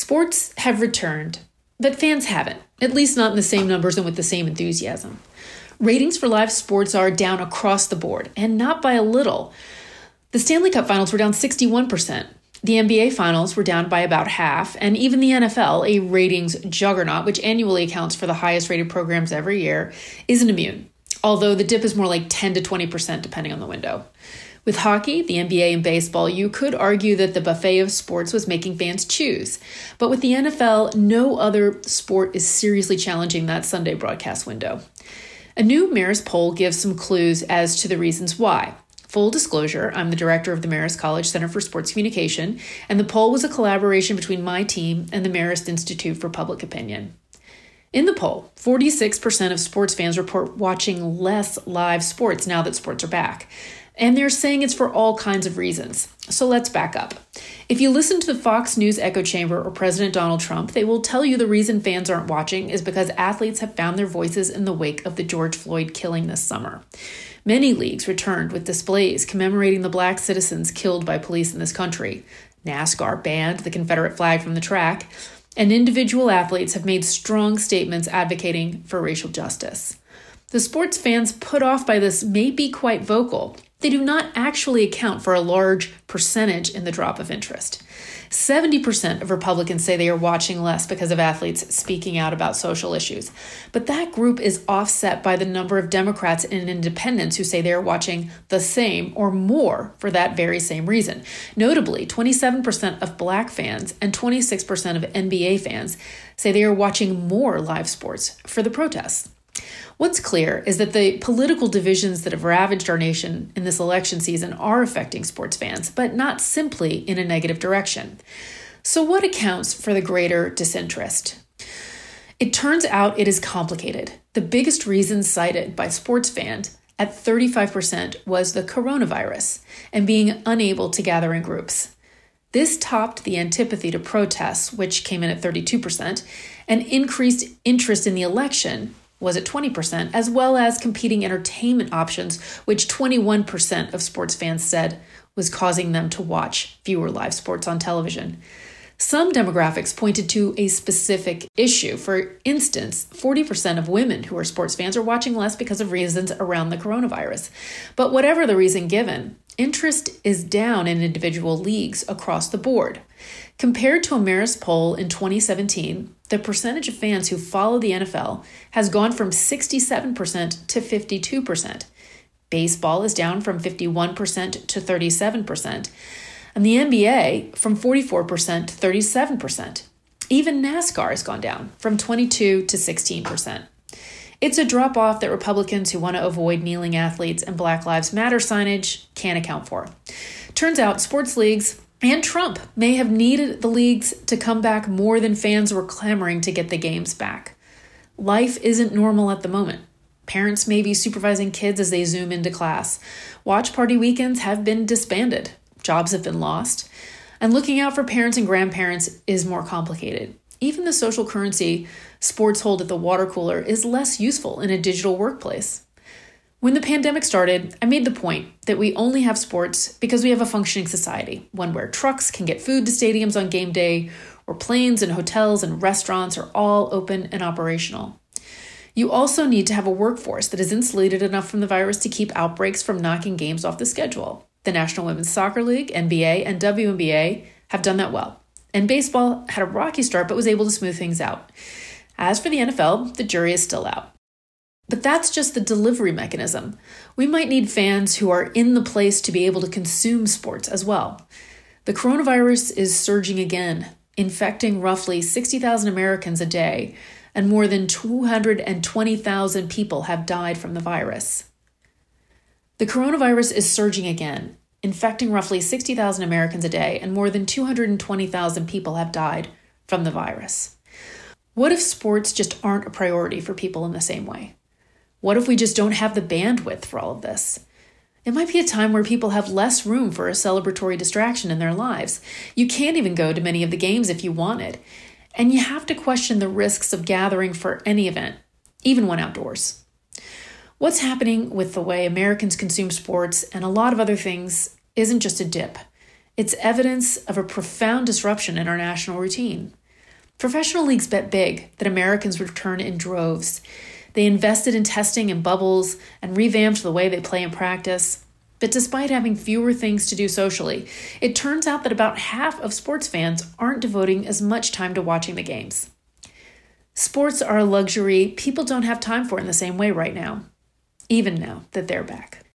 Sports have returned, but fans haven't, at least not in the same numbers and with the same enthusiasm. Ratings for live sports are down across the board, and not by a little. The Stanley Cup Finals were down 61%. The NBA Finals were down by about half, and even the NFL, a ratings juggernaut, which annually accounts for the highest rated programs every year, isn't immune, although the dip is more like 10 to 20% depending on the window. With hockey, the NBA, and baseball, you could argue that the buffet of sports was making fans choose. But with the NFL, no other sport is seriously challenging that Sunday broadcast window. A new Marist poll gives some clues as to the reasons why. Full disclosure, I'm the director of the Marist College Center for Sports Communication, and the poll was a collaboration between my team and the Marist Institute for Public Opinion. In the poll, 46% of sports fans report watching less live sports now that sports are back. And they're saying it's for all kinds of reasons. So let's back up. If you listen to the Fox News echo chamber or President Donald Trump, they will tell you the reason fans aren't watching is because athletes have found their voices in the wake of the George Floyd killing this summer. Many leagues returned with displays commemorating the black citizens killed by police in this country. NASCAR banned the Confederate flag from the track, and individual athletes have made strong statements advocating for racial justice. The sports fans put off by this may be quite vocal. They do not actually account for a large percentage in the drop of interest. 70% of Republicans say they are watching less because of athletes speaking out about social issues. But that group is offset by the number of Democrats and independents who say they are watching the same or more for that very same reason. Notably, 27% of Black fans and 26% of NBA fans say they are watching more live sports for the protests. What's clear is that the political divisions that have ravaged our nation in this election season are affecting sports fans, but not simply in a negative direction. So what accounts for the greater disinterest? It turns out it is complicated. The biggest reason cited by sports fans at 35% was the coronavirus and being unable to gather in groups. This topped the antipathy to protests, which came in at 32%, and increased interest in the election was at 20%, as well as competing entertainment options, which 21% of sports fans said was causing them to watch fewer live sports on television. Some demographics pointed to a specific issue. For instance, 40% of women who are sports fans are watching less because of reasons around the coronavirus. But whatever the reason given, interest is down in individual leagues across the board. Compared to a Marist poll in 2017, the percentage of fans who follow the NFL has gone from 67% to 52%. Baseball is down from 51% to 37%, and the NBA from 44% to 37%. Even NASCAR has gone down from 22% to 16%. It's a drop-off that Republicans who want to avoid kneeling athletes and Black Lives Matter signage can't account for. Turns out sports leagues and Trump may have needed the leagues to come back more than fans were clamoring to get the games back. Life isn't normal at the moment. Parents may be supervising kids as they Zoom into class. Watch party weekends have been disbanded. Jobs have been lost. And looking out for parents and grandparents is more complicated. Even the social currency sports hold at the water cooler is less useful in a digital workplace. When the pandemic started, I made the point that we only have sports because we have a functioning society, one where trucks can get food to stadiums on game day, or planes and hotels and restaurants are all open and operational. You also need to have a workforce that is insulated enough from the virus to keep outbreaks from knocking games off the schedule. The National Women's Soccer League, NBA, and WNBA have done that well. And baseball had a rocky start but was able to smooth things out. As for the NFL, the jury is still out. But that's just the delivery mechanism. We might need fans who are in the place to be able to consume sports as well. The coronavirus is surging again, infecting roughly 60,000 Americans a day, and more than 220,000 people have died from the virus. The coronavirus is surging again, infecting roughly 60,000 Americans a day, and more than 220,000 people have died from the virus. What if sports just aren't a priority for people in the same way? What if we just don't have the bandwidth for all of this? It might be a time where people have less room for a celebratory distraction in their lives. You can't even go to many of the games if you wanted. And you have to question the risks of gathering for any event, even one outdoors. What's happening with the way Americans consume sports and a lot of other things isn't just a dip. It's evidence of a profound disruption in our national routine. Professional leagues bet big that Americans would return in droves. They invested in testing and bubbles and revamped the way they play and practice. But despite having fewer things to do socially, it turns out that about half of sports fans aren't devoting as much time to watching the games. Sports are a luxury people don't have time for in the same way right now, even now that they're back.